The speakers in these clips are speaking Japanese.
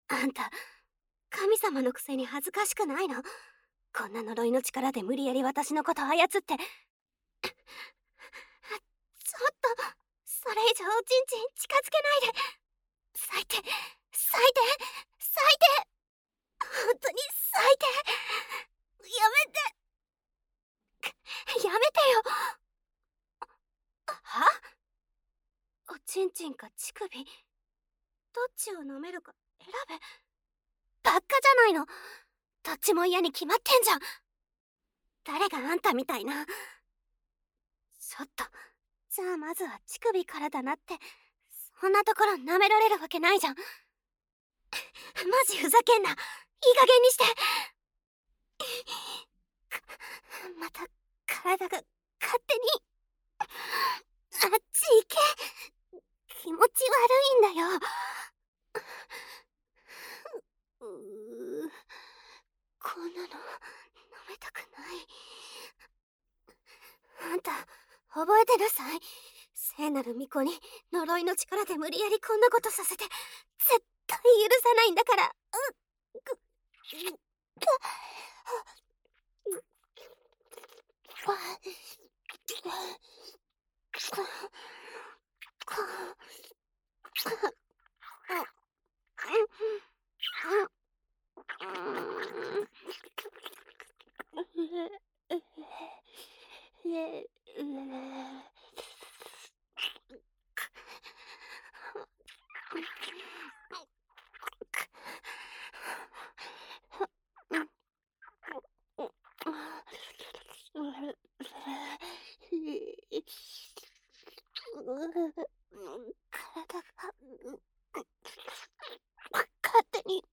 あんた、神様のくせに恥ずかしくないの？こんな呪いの力で無理やり私のこと操って。ちょっと、それ以上おちんちん近づけないで。最低、最低、最低。本当に最低。やめて、やめてよ。は？おちんちんか乳首、どっちを舐めるか選べ。ばっかじゃないの。どっちも嫌に決まってんじゃん。誰があんたみたいな。ちょっと、じゃあまずは乳首からだなって。そんなところ舐められるわけないじゃん。マジふざけんな。いい加減にして。また体が勝手にあっち行け。気持ち悪いんだよ。こんなの舐めたくない。あんた覚えてなさい。聖なる巫女に呪いの力で無理やりこんなことさせて絶対許さないんだから。体が勝手に。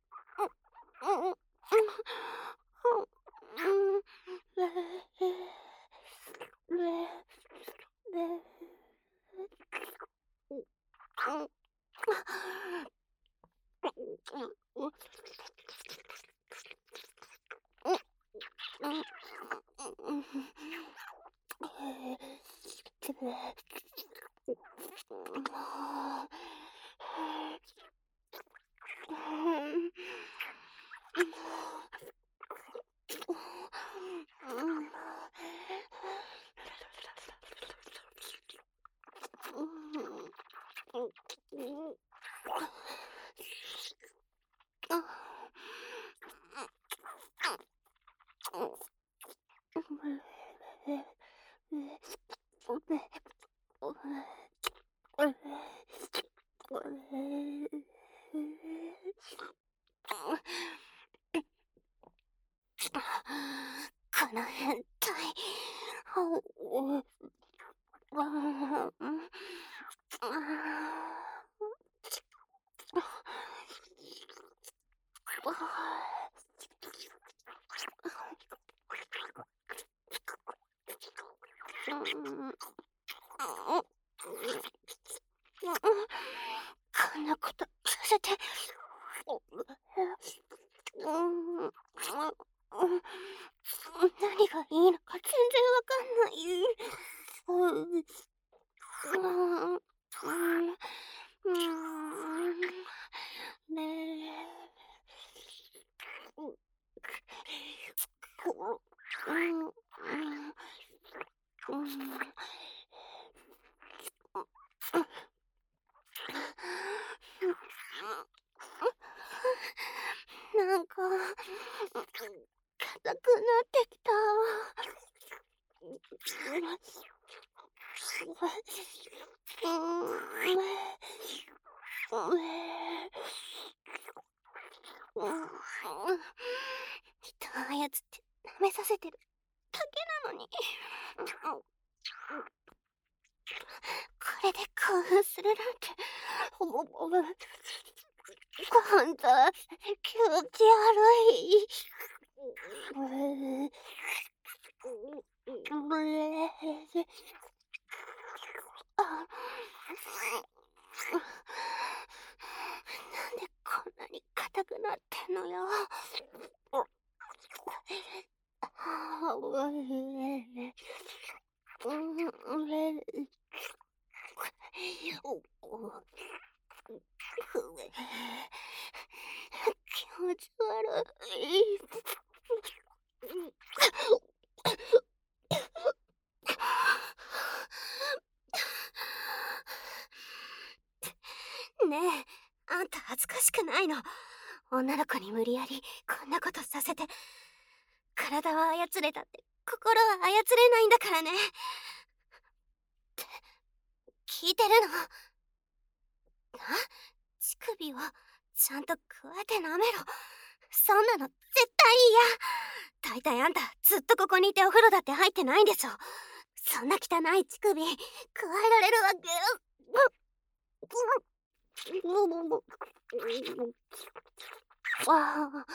この変態。こんなことさせて。何がいいのか全然わかんない。ねなんか硬くなってきた。人を操って舐めさせてるだけなのに。これで興奮するなんて。ほんと気持ち悪い。なんでこんなに硬くなってんのよ。 ち悪い。ねえ、あんた恥ずかしくないの？女の子に無理やりこんなことさせて。体は操れたって心は操れないんだからね。って聞いてるの？乳首をちゃんとくわえて舐めろ。そんなの絶対嫌。大体あんたずっとここにいてお風呂だって入ってないんでしょ。そんな汚い乳首くわえられるわけ。ああ。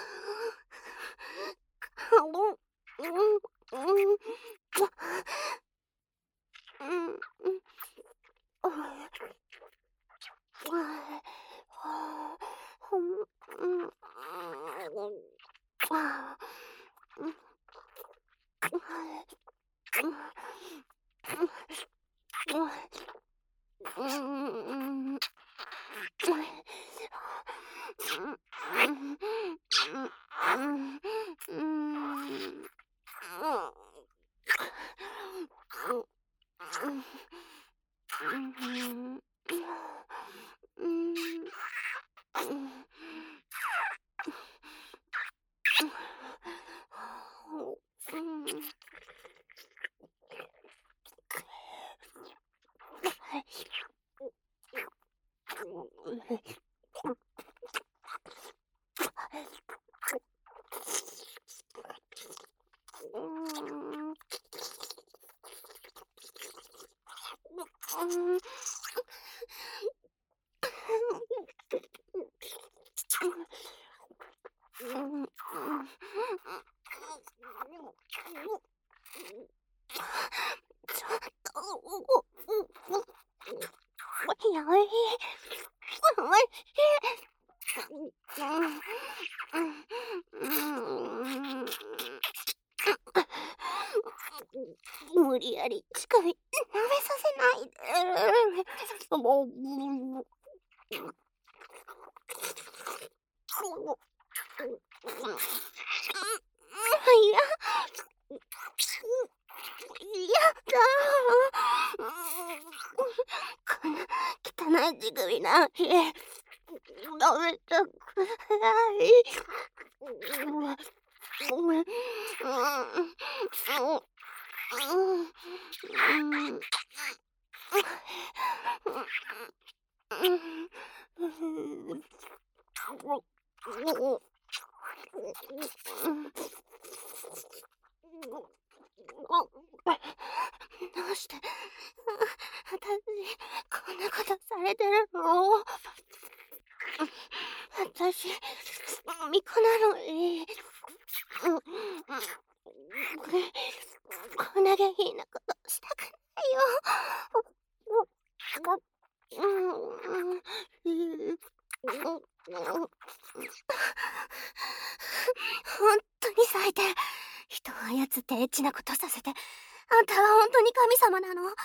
やばい。無理やり乳首舐めさせないで。もう。いや。やだ。こんな汚い乳首なんて舐めたくない。どうして私こんなことされてるの？私巫女なのにこんな下品なことしたくないよ。本当に最低。人を操ってエッチなことさせて、あんたは本当に神様なの？は？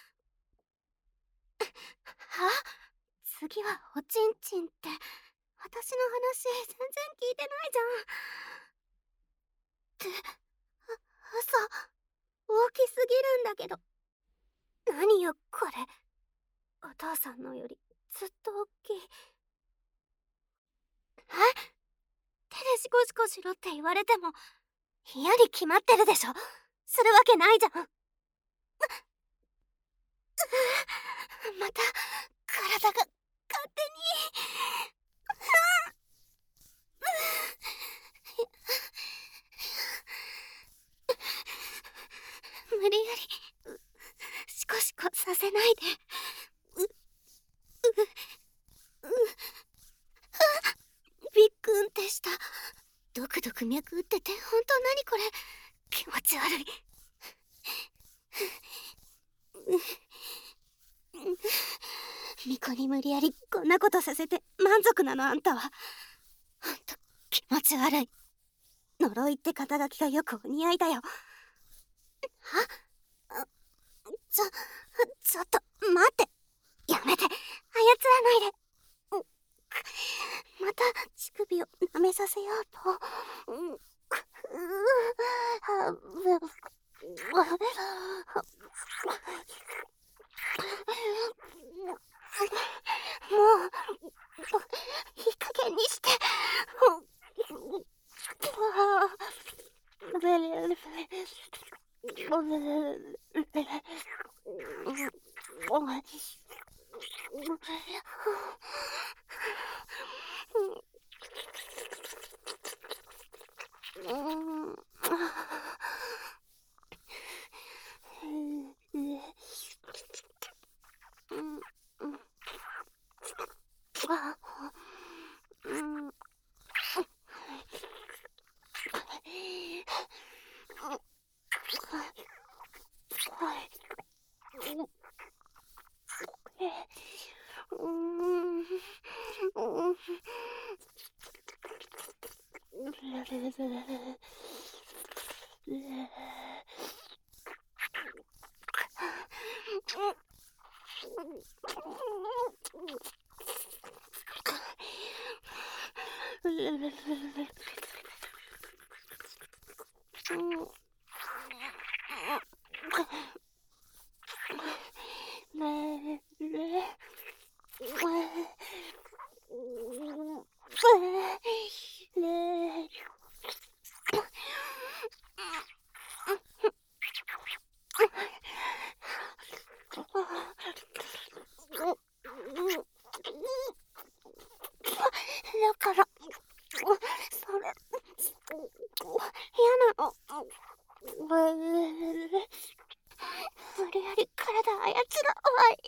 次はおちんちんって、私の話全然聞いてないじゃん。って嘘、大きすぎるんだけど。何よこれ、お父さんのよりずっと大きい。手でシコシコしろって言われても嫌に決まってるでしょ。するわけないじゃん。また体が勝手に無理やりシコシコさせないで。びっくんってした。ドクドク脈打ってて、ほんと何これ、気持ち悪い。巫女に無理やりこんなことさせて満足なの？あんたはほんと気持ち悪い。呪いって肩書きがよくお似合いだよ。ちょっと待って、やめて、操らないで。 また乳首を舐めさせようと。もういい加減にして。だから、それ、嫌なの。無理やり体操らはい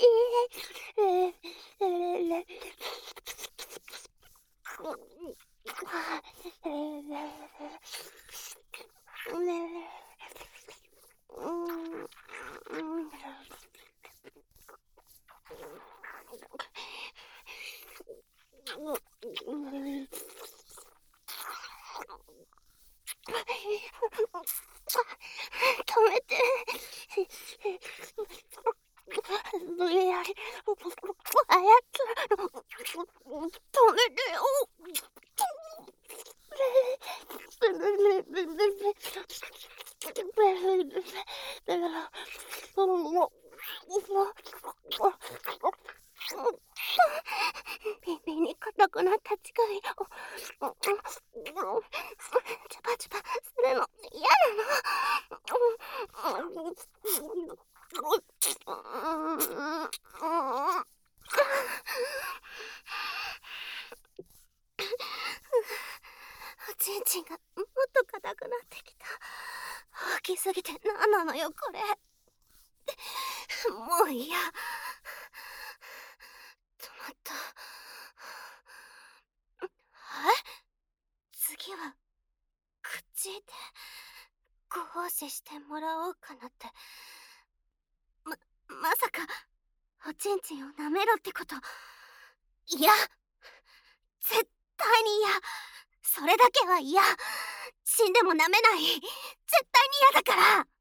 止めて。無理やり操る。止めてよ。耳に硬くなった乳首をチュパチュパするの嫌なの。おちんちんがもっと硬くなってきた。大きすぎて何なのよこれ。もう嫌。止まった。次は口でご奉仕してもらおうかなって。まさかおちんちんを舐めろってこと？いや、絶対に嫌。それだけは嫌。死んでも舐めない。絶対に嫌だから。